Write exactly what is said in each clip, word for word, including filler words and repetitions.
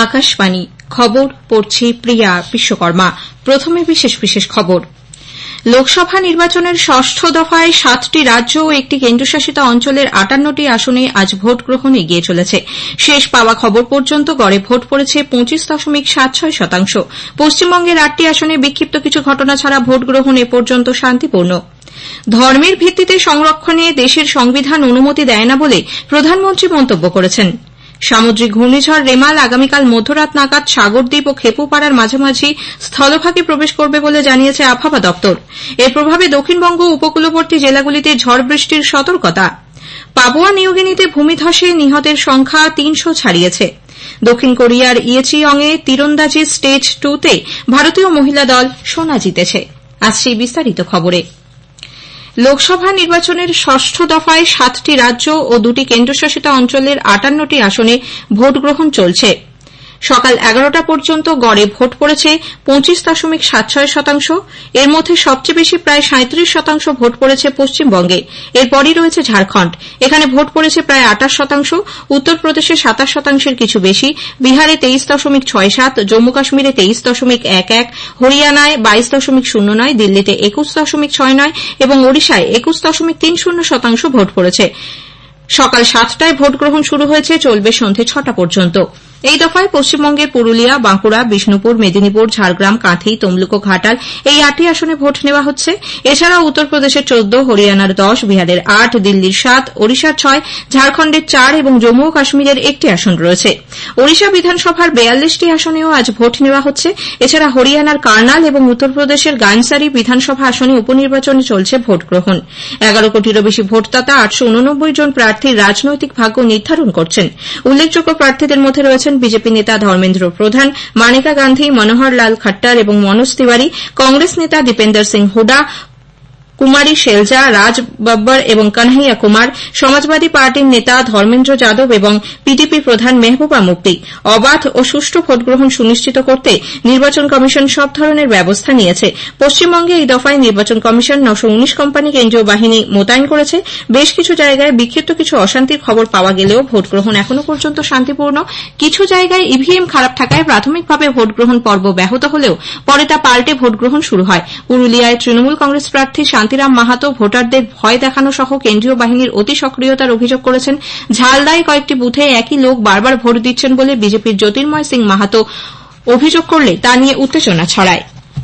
আকাশবাণী খবর পড়ছি প্রিয়া বিশ্বকর্মা। প্রথমে বিশেষ বিশেষ খবর। লোকসভা নির্বাচনের ষষ্ঠ দফায় সাতটি রাজ্য ও একটি কেন্দ্রশাসিত অঞ্চলের আটান্নটি আসনে আজ ভোট গ্রহণ এগিয়ে চলেছে। শেষ পাওয়া খবর পর্যন্ত গড়ে ভোট পড়েছে পঁচিশ দশমিক সাত ছয় শতাংশ। পশ্চিমবঙ্গের আটটি আসনে বিক্ষিপ্ত কিছু ঘটনা ছাড়া ভোট গ্রহণ এ পর্যন্ত শান্তিপূর্ণ। ধর্মের ভিত্তিতে সংরক্ষণে দেশের সংবিধান অনুমতি দেয় না বলে প্রধানমন্ত্রী মন্তব্য করেছেন। সামুদ্রিক ঘূর্ণিঝড় রেমাল আগামীকাল মধ্যরাত নাগাদ সাগরদ্বীপ ও খেপুপাড়ার মাঝামাঝি স্থলভাগে প্রবেশ করবে বলে জানিয়েছে আবহাওয়া দপ্তর। এর প্রভাবে দক্ষিণবঙ্গ উপকূলবর্তী জেলাগুলিতে ঝড় বৃষ্টির সতর্কতা। পাপুয়া নিউগিনিতে ভূমিধসে নিহতের সংখ্যা তিনশো ছাড়িয়েছে। দক্ষিণ কোরিয়ার ইয়েচিয়ংয়ে তীরন্দাজি স্টেজ টুতে ভারতীয় মহিলা দল সোনা জিতেছে। আসছে বিস্তারিত খবরে। লোকসভা নির্বাচনের ষষ্ঠ দফায় সাতটি রাজ্য ও দুটি কেন্দ্রশাসিত অঞ্চলের আটান্নটি আসনে ভোট গ্রহণ চলছে। সকাল এগারোটা পর্যন্ত গড়ে ভোট পড়েছে পঁচিশ দশমিক সাত ছয় শতাংশ। এর মধ্যে সবচেয়ে বেশি প্রায় সাঁত্রিশ শতাংশ ভোট পড়েছে পশ্চিমবঙ্গে। এরপরই রয়েছে ঝাড়খণ্ড, এখানে ভোট পড়েছে প্রায় আটাশ শতাংশ। উত্তরপ্রদেশে সাতাশ শতাংশের কিছু বেশি, বিহারে তেইশ দশমিক ছয় সাত, জম্মু কাশ্মীরে তেইশ দশমিক এক এক, হরিয়ানায় বাইশ দশমিক শূন্য নয়, দিল্লিতে একুশ দশমিক ছয় নয় এবং ওড়িশায় একুশ দশমিক তিন শূন্য শতাংশ ভোট পড়েছে। সকাল সাতটায় ভোট গ্রহণ শুরু হয়েছে, চলবে সন্ধে ছটা পর্যন্ত। এই দফায় পশ্চিমবঙ্গের পুরুলিয়া, বাঁকুড়া, বিষ্ণুপুর, মেদিনীপুর, ঝাড়গ্রাম, কাঁথি, তমলুক ও ঘাটাল এই আটটি আসনে ভোট নেওয়া হচ্ছে। এছাড়াও উত্তরপ্রদেশের চোদ্দ, হরিয়ানার দশ, বিহারের আট, দিল্লির সাত, ওড়িশার ছয়, ঝাড়খণ্ডের চার এবং জম্মু ও কাশ্মীরের একটি আসন রয়েছে। ওড়িশা বিধানসভার বেয়াল্লিশটি আসনেও আজ ভোট নেওয়া হচ্ছে। এছাড়া হরিয়ানার কার্নাল এবং উত্তরপ্রদেশের গানসারি বিধানসভা আসনে উপনির্বাচনে চলছে ভোট গ্রহণ। এগারো কোটিরও বেশি ভোটদাতা আটশো উননব্বই জন প্রার্থীর রাজনৈতিক ভাগ্য নির্ধারণ করছেন। উল্লেখযোগ্য প্রার্থীদের মধ্যে রয়েছেন বিজেপি নেতা ধর্মেন্দ্র প্রধান, মানেকা গান্ধী, মনোহর লাল খট্টার এবং মনোজ তিওয়ারি, কংগ্রেস নেতা দীপেন্দর সিং হুডা, কুমারী শেলজা, রাজ বব্বর এবং কানহাইয়া কুমার, সমাজবাদী পার্টির নেতা ধর্মেন্দ্র যাদব এবং পিডিপি প্রধান মেহবুবা মুফতি। অবাধ ও সুষ্ঠু ভোটগ্রহণ সুনিশ্চিত করতে নির্বাচন কমিশন সব ধরনের ব্যবস্থা নিয়েছে। পশ্চিমবঙ্গে এই দফায় নির্বাচন কমিশন নশো উনিশ কোম্পানি কেন্দ্রীয় বাহিনী মোতায়েন করেছে। বেশ কিছু জায়গায় বিক্ষিপ্ত কিছু অশান্তির খবর পাওয়া গেলেও ভোটগ্রহণ এখনো পর্যন্ত শান্তিপূর্ণ। কিছু জায়গায় ইভিএম খারাপ থাকায় প্রাথমিকভাবে ভোটগ্রহণ পর্ব ব্যাহত হলেও পরে তা পাল্টে ভোটগ্রহণ শুরু হয়। পুরুলিয়ায় তৃণমূল কংগ্রেস প্রার্থী শান্তিরাম মাহাতো ভোটারদের ভয় দেখানো সহ কেন্দ্রীয় বাহিনীর অতি সক্রিয়তার অভিযোগ করেছেন। ঝালদায় কয়েকটি বুথে একই লোক বারবার ভোট দিচ্ছেন বলে বিজেপির জ্যোতির্ময় সিং মাহাতো অভিযোগ করলে তা নিয়ে উত্তেজনা ছড়ায়।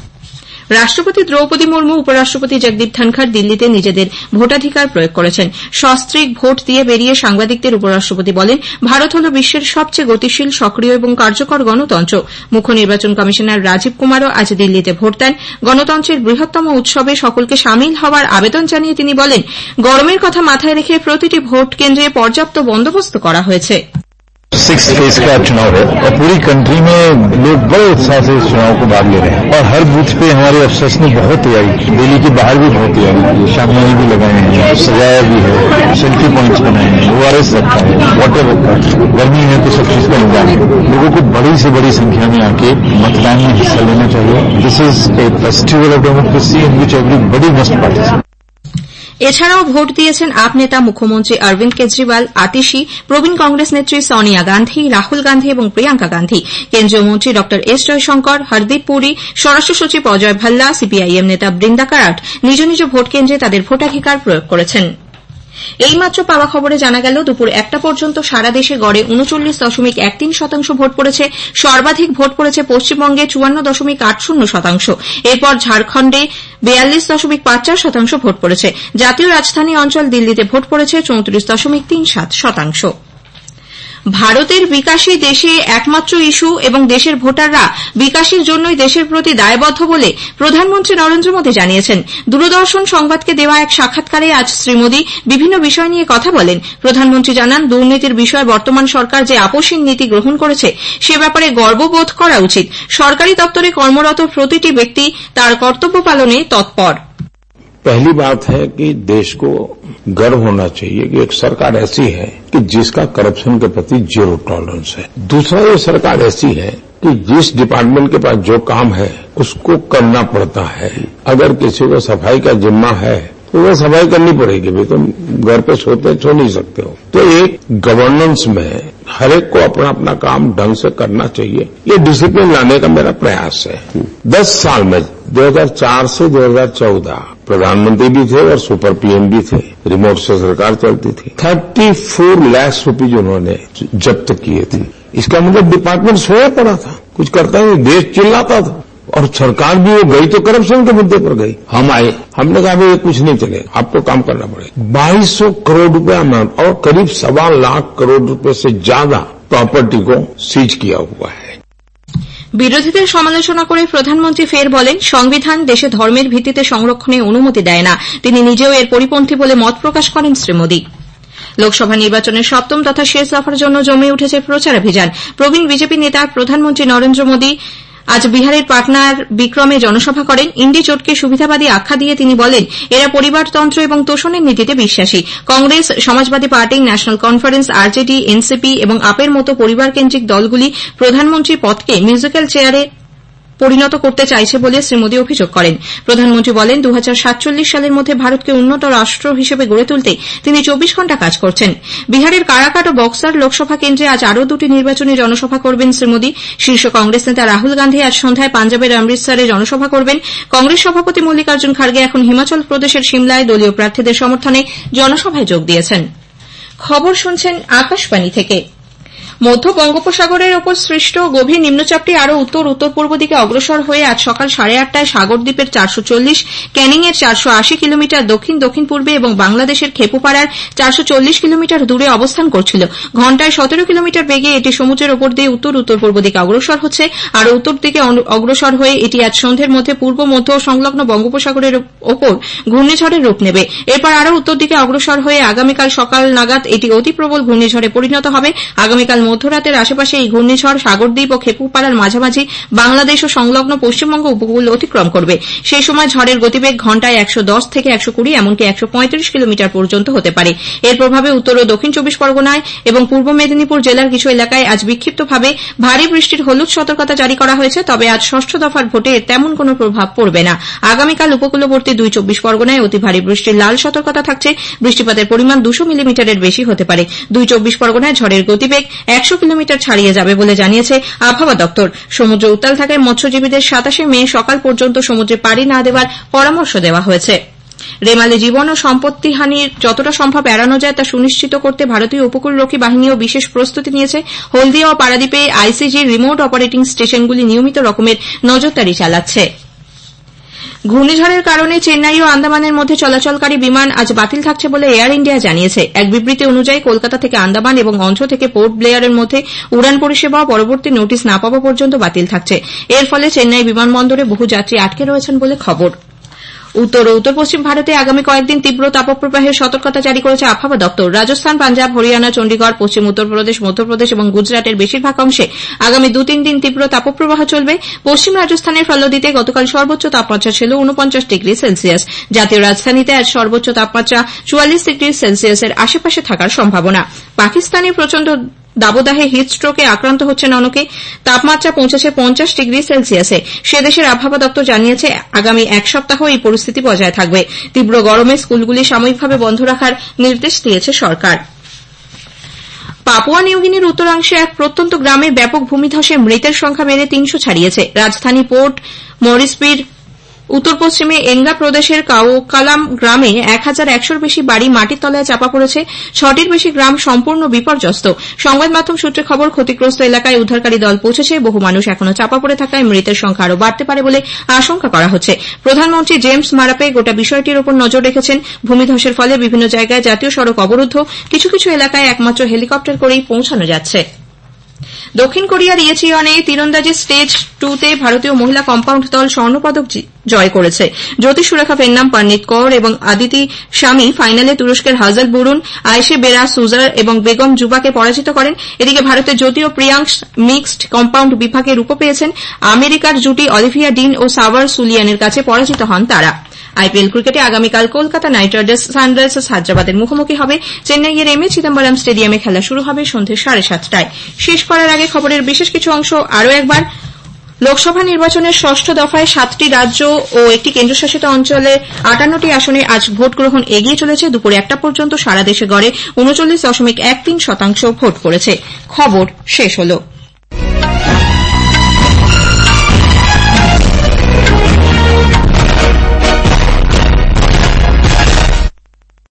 রাষ্ট্রপতি দ্রৌপদী মুর্মু, উপরাষ্ট্রপতি জগদীপ ধনখড় দিল্লিতে নিজেদের ভোটাধিকার প্রয়োগ করেছেন। সস্ত্রীক ভোট দিয়ে বেরিয়ে সাংবাদিকদের উপরাষ্ট্রপতি বলেন, ভারত হল বিশ্বের সবচেয়ে গতিশীল, সক্রিয় এবং কার্যকর গণতন্ত্র। মুখ্য নির্বাচন কমিশনার রাজীব কুমারও আজ দিল্লিতে ভোট দেন। গণতন্ত্রের বৃহত্তম উৎসবে সকলকে সামিল হওয়ার আবেদন জানিয়ে তিনি বলেন, গরমের কথা মাথায় রেখে প্রতিটি ভোট কেন্দ্রে পর্যাপ্ত বন্দোবস্ত করা হয়েছে। सिक्स फेज का चुनाव है और पूरी कंट्री में लोग बड़े उत्साह से इस चुनाव को भाग ले रहे हैं और हर बूथ पे हमारे अफसर्स ने बहुत तैयारी की। दिल्ली के बाहर भी बहुत तैयारी की, शामियाने भी लगाए हैं, सजाया भी है, सेल्फी पॉइंट्स बनाए हैं, ओआरएस रखा है, वाटर रखा है। गर्मी है तो सब चीज का इंतजाम है। लोगों को बड़ी से बड़ी संख्या में आके मतदान में हिस्सा लेना चाहिए। This is a festival of democracy in which everybody must participate. এছাড়াও ভোট দিয়েছেন আপ নেতা মুখ্যমন্ত্রী অরবিন্দ কেজরিওয়াল, আতিশি, প্রবীণ কংগ্রেস নেত্রী সোনিয়া গান্ধী, রাহুল গান্ধী এবং প্রিয়াঙ্কা গান্ধী, কেন্দ্রীয় মন্ত্রী ড এস জয়শঙ্কর, হরদীপ পুরী, স্বরাষ্ট্র সচিব অজয় ভাল্লা, সিপিআইএম নেতা বৃন্দা কারাট নিজ নিজ ভোট কেন্দ্রে তাদের ভোটাধিকার প্রয়োগ করেছেন। এইমাত্র পাওয়া খবরে জানা গেল, দুপুর একটা পর্যন্ত সারা দেশে গড়ে উনচল্লিশ দশমিক এক তিন শতাংশ ভোট পড়েছে। সর্বাধিক ভোট পড়েছে পশ্চিমবঙ্গে চুয়ান্ন দশমিক আট শূন্য শতাংশ। এরপর ঝাড়খণ্ডে বিয়াল্লিশ দশমিক পাঁচ চার শতাংশ ভোট পড়েছে। জাতীয় রাজধানী অঞ্চল দিল্লিতে ভোট পড়েছে চৌত্রিশ দশমিক তিন সাত শতাংশ। ভারতের বিকাশী দেশে একমাত্র ইস্যু এবং দেশের ভোটাররা বিকাশের জন্যই দেশের প্রতি দায়বদ্ধ বলে প্রধানমন্ত্রী নরেন্দ্র মোদী জানিয়েছেন। দূরদর্শন সংবাদকে দেওয়া এক সাক্ষাৎকারে আজ শ্রী মোদী বিভিন্ন বিষয় নিয়ে কথা বলেন। প্রধানমন্ত্রী জানান, দুর্নীতির বিষয়ে বর্তমান সরকার যে আপোষহীন নীতি গ্রহণ করেছে সে ব্যাপারে গর্ববোধ করা উচিত। সরকারি দপ্তরে কর্মরত প্রতিটি ব্যক্তি তার কর্তব্য পালনে তৎপর। पहली बात है कि देश को गर्व होना चाहिए कि एक सरकार ऐसी है कि जिसका करप्शन के प्रति जीरो टॉलरेंस है। दूसरा, ये सरकार ऐसी है कि जिस डिपार्टमेंट के पास जो काम है उसको करना पड़ता है। अगर किसी को सफाई का जिम्मा है वो सफाई करनी पड़ेगी, भाई तुम घर पे सोते सो नहीं सकते हो। तो एक गवर्नेंस में हर एक को अपना अपना काम ढंग से करना चाहिए, ये डिसिप्लिन लाने का मेरा प्रयास है। दस साल में दो हज़ार चार से दो हज़ार चौदह प्रधानमंत्री भी थे और सुपर पीएम भी थे, रिमोट से सरकार चलती थी। चौंतीस लाख रुपए उन्होंने जब्त किए थे। इसका मतलब डिपार्टमेंट सोया पड़ा था, कुछ करता नहीं, देश चिल्लाता था और सरकार भी वो गई तो करप्शन के मुद्दे पर गई। हम आए, हमने कहा भाई कुछ नहीं चलेगा, आपको काम करना पड़ेगा। बाईस सौ करोड़ रुपए अमाउंट और करीब सवा लाख करोड़ रुपए से ज्यादा प्रॉपर्टी को सीज किया हुआ है। বিরোধীদের সমালোচনা করে প্রধানমন্ত্রী ফের বলেন, সংবিধান দেশে ধর্মের ভিত্তিতে সংরক্ষণে অনুমতি দেয় না। তিনি নিজেও এর পরিপন্থী বলে মত প্রকাশ করেন শ্রী মোদী। লোকসভা নির্বাচনের সপ্তম তথা শেষ দফার জন্য জমে উঠেছে প্রচারাভিযান। প্রবীণ বিজেপি নেতা প্রধানমন্ত্রী নরেন্দ্র মোদী আজ বিহারের পাটনার বিক্রমে জনসভা করেন। ইন্ডি জোটকে সুবিধাবাদী আখ্যা দিয়ে তিনি বলেন, এরা পরিবারতন্ত্র এবং তোষণের নীতিতে বিশ্বাসী। কংগ্রেস, সমাজবাদী পার্টি, ন্যাশনাল কনফারেন্স, আরজেডি, এনসিপি এবং আপের মতো পরিবারকেন্দ্রিক দলগুলি প্রধানমন্ত্রীর পদকে মিউজিক্যাল চেয়ারে পরিণত করতে চাইছে বলে শ্রী মোদী অভিযোগ করেন। প্রধানমন্ত্রী বলেন, দু হাজার সাতচল্লিশ সালের মধ্যে ভারতকে উন্নত রাষ্ট্র হিসেবে গড়ে তুলতে তিনি চব্বিশ ঘণ্টা কাজ করছেন। বিহারের কারাকাট ও বক্সার লোকসভা কেন্দ্রে আজ আরও দুটি নির্বাচনী জনসভা করবেন শ্রী মোদী। শীর্ষ কংগ্রেস নেতা রাহুল গান্ধী আজ সন্ধ্যায় পাঞ্জাবের অমৃতসরে জনসভা করবেন। কংগ্রেস সভাপতি মল্লিকার্জুন খার্গে এখন হিমাচল প্রদেশের সিমলায় দলীয় প্রার্থীদের সমর্থনে জনসভায় যোগ দিয়েছেন। খবর শুনছেন আকাশবাণী থেকে। মধ্য বঙ্গোপসাগরের ওপর সৃষ্ট গভীর নিম্নচাপটি আরও উত্তর উত্তর পূর্ব দিকে অগ্রসর হয়ে আজ সকাল সাড়ে আটটায় সাগরদ্বীপের চারশো চল্লিশ, ক্যানিংয়ের চারশো আশি কিলোমিটার দক্ষিণ দক্ষিণ পূর্বে এবং বাংলাদেশের খেপুপাড়ার চারশো চল্লিশ কিলোমিটার দূরে অবস্থান করছিল। ঘণ্টায় সতেরো কিলোমিটার বেগে এটি সমুদ্রের ওপর দিয়ে উত্তর উত্তর পূর্ব দিকে অগ্রসর হচ্ছে। আরও উত্তর দিকে অগ্রসর হয়ে এটি আজ সন্ধ্যের মধ্যে পূর্ব মধ্য সংলগ্ন বঙ্গোপসাগরের ওপর ঘূর্ণিঝড়ের রূপ নেবে। এরপর আরও উত্তর দিকে অগ্রসর হয়ে আগামীকাল সকাল নাগাদ এটি অতি প্রবল ঘূর্ণিঝড়ে পরিণত হবে। আগামীকাল মধ্যরাতের আশেপাশে এই ঘূর্ণিঝড় সাগরদ্বীপ ও খেপুপাড়ার মাঝামাঝি বাংলাদেশ ও সংলগ্ন পশ্চিমবঙ্গ উপকূল অতিক্রম করবে। সেই সময় ঝড়ের গতিবেগ ঘণ্টায় একশো দশ থেকে একশো কুড়ি এমনকি একশো পঁয়ত্রিশ কিলোমিটার পর্যন্ত হতে পারে। এর প্রভাবে উত্তর ও দক্ষিণ চব্বিশ পরগনায় এবং পূর্ব মেদিনীপুর জেলার কিছু এলাকায় আজ বিক্ষিপ্তভাবে ভারী বৃষ্টির হলুদ সতর্কতা জারি করা হয়েছে। তবে আজ ষষ্ঠ দফার ভোটে এর তেমন কোনো প্রভাব পড়বে না। আগামীকাল উপকূলবর্তী দুই চব্বিশ পরগনায় অতি ভারী বৃষ্টির লাল সতর্কতা থাকছে। বৃষ্টিপাতের পরিমাণ দুশো মিলিমিটারের বেশি হতে পারে। দুই চব্বিশ পরগনায় ঝড়ের গতিবেগ একশো কিলোমিটার ছাড়িয়ে যাবে বলে জানিয়েছে আবহাওয়া দপ্তর। সমুদ্র উত্তাল থাকায় মৎস্যজীবীদের সাতাশে মে সকাল পর্যন্ত সমুদ্রে পাড়ি না দেওয়ার পরামর্শ দেওয়া হয়েছে। রেমালে জীবন ও সম্পত্তিহানির যতটা সম্ভব এড়ানো যায় তা সুনিশ্চিত করতে ভারতীয় উপকূলরক্ষী বাহিনীও বিশেষ প্রস্তুতি নিয়েছে। হলদিয়া ও পারাদ্বীপে আইসিজির রিমোট অপারেটিং স্টেশনগুলি নিয়মিত রকমের নজরদারি চালাচ্ছে। ঘূর্ণিঝড়ের কারণে চেন্নাই ও আন্দামানের মধ্যে চলাচলকারী বিমান আজ বাতিল থাকছে বলে এয়ার ইন্ডিয়া জানিয়েছে। এক বিবৃতি অনুযায়ী কলকাতা থেকে আন্দামান এবং অন্ধ্র থেকে পোর্ট ব্লেয়ারের মধ্যে উড়ান পরিষেবা পরবর্তী নোটিশ না পাওয়া পর্যন্ত বাতিল থাকছে। এর ফলে চেন্নাই বিমানবন্দরে বহু যাত্রী আটকে রয়েছেন বলে খবর। উত্তর ও উত্তর পশ্চিম ভারতে আগামী কয়েকদিন তীব্র তাপপ্রবাহের সতর্কতা জারি করেছে আবহাওয়া দপ্তর। রাজস্থান, পাঞ্জাব, হরিয়ানা, চণ্ডীগড়, পশ্চিম উত্তরপ্রদেশ, মধ্যপ্রদেশ এবং গুজরাটের বেশিরভাগ অংশে আগামী দু তিন দিন তীব্র তাপপ্রবাহ চলবে। পশ্চিম রাজস্থানের ফলদিতে গতকাল সর্বোচ্চ তাপমাত্রা ছিল উনপঞ্চাশ ডিগ্রি সেলসিয়াস। জাতীয় রাজধানীতে আজ সর্বোচ্চ তাপমাত্রা চুয়াল্লিশ ডিগ্রি সেলসিয়াসের আশেপাশে থাকার সম্ভাবনা। পাকিস্তানে প্রচণ্ড দাবদাহে হিটস্ট্রোকে আক্রান্ত হচ্ছেন অনেকে। তাপমাত্রা পৌঁছেছে পঞ্চাশ ডিগ্রি সেলসিয়াসে। সে দেশের আবহাওয়া দপ্তর জানিয়েছে আগামী এক সপ্তাহ এই পরিস্থিতি বজায় থাকবে। তীব্র গরমে স্কুলগুলি সাময়িকভাবে বন্ধ রাখার নির্দেশ দিয়েছে সরকার। পাপুয়া নিউগিনির উত্তরাংশে এক প্রত্যন্ত গ্রামে ব্যাপক ভূমিধসে মৃতের সংখ্যা বেড়ে তিনশো ছাড়িয়েছে। রাজধানী পোর্ট মরিসবির উত্তর পশ্চিমে এঙ্গা প্রদেশের কাওকালাম গ্রামে এক হাজার একশোর বেশি বাড়ি মাটির তলায় চাপা পড়েছে। ছটির বেশি গ্রাম সম্পূর্ণ বিপর্যস্ত। সংবাদ মাধ্যম সূত্রে খবর, ক্ষতিগ্রস্ত এলাকায় উদ্ধারকারী দল পৌঁছেছে। বহু মানুষ এখনো চাপা পড়ে থাকায় মৃতের সংখ্যা আরও বাড়তে পারে বলে আশঙ্কা করা হচ্ছে। প্রধানমন্ত্রী জেমস মারাপে গোটা বিষয়টির ওপর নজর রেখেছেন। ভূমিধসের ফলে বিভিন্ন জায়গায় জাতীয় সড়ক অবরুদ্ধ। কিছু কিছু এলাকায় একমাত্র হেলিকপ্টার করেই পৌঁছানো যাচ্ছে। দক্ষিণ কোরিয়ার ইয়েচিয়নে তীরন্দাজি স্টেজ টুতে ভারতীয় মহিলা কম্পাউন্ড দল স্বর্ণপদক জয় করেছে। জ্যোতি সুরেখা ভেন্নাম, পার্নিত কৌর এবং আদিতি স্বামী ফাইনালে তুরস্কের হাজাল বুরুন, আয়েশে বেরা সুজার এবং বেগম জুবাকে পরাজিত করেন। এদিকে ভারতের জ্যোতি ও প্রিয়াংশ মিক্সড কম্পাউন্ড বিভাগে রূপো পেয়েছেন। আমেরিকার জুটি অলিভিয়া ডিন ও সাওয়ার সুলিয়ানের কাছে পরাজিত হন তারা। আইপিএল ক্রিকেটে আগামীকাল কলকাতা নাইট রাইডার্স সানরাইজার্স হায়দ্রাবাদের মুখোমুখি হবে। চেন্নাইয়ের এম এ চিদম্বরম স্টেডিয়ামে খেলা শুরু হবে সন্ধ্যে সাড়ে সাতটায়। শেষ করার আগে খবরের বিশেষ কিছু অংশ আরও একবার। লোকসভা নির্বাচনের ষষ্ঠ দফায় সাতটি রাজ্য ও একটি কেন্দ্রশাসিত অঞ্চলে আটান্নটি আসনে আজ ভোট গ্রহণ এগিয়ে চলেছে। দুপুর একটা পর্যন্ত সারা দেশে গড়ে উনচল্লিশ দশমিক এক তিন শতাংশ ভোট পড়েছে। খবর শেষ হল।